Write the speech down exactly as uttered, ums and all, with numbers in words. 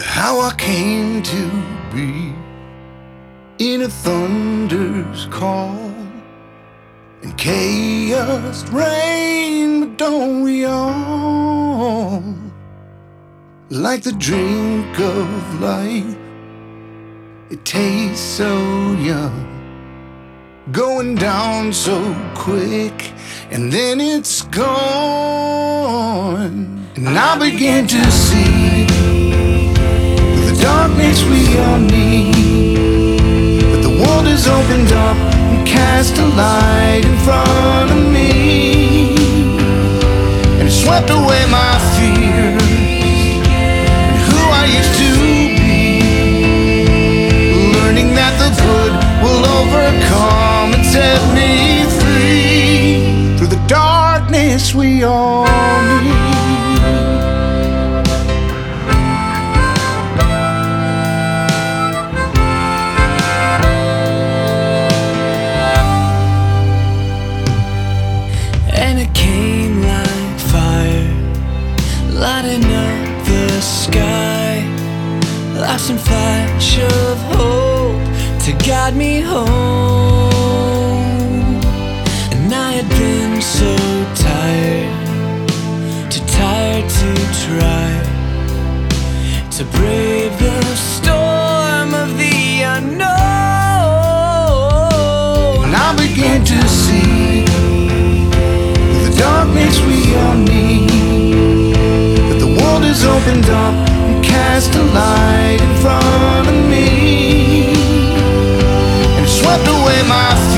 How I came to be in a thunder's call, and chaos reign, but don't we all? Like the drink of life, it tastes so young, going down so quick, and then it's gone. And I began to see the darkness we all need, but the world has opened up and cast a light in front of me, and it swept away my fears and who I used to be, learning that the good will overcome and set me free through the darkness we all need. Lighting up the sky, life's some flash of hope to guide me home. And I had been so tired, too tired to try to brave the storm of the unknown. And I began to see the darkness we all need, has opened up and cast a light in front of me, and it swept away my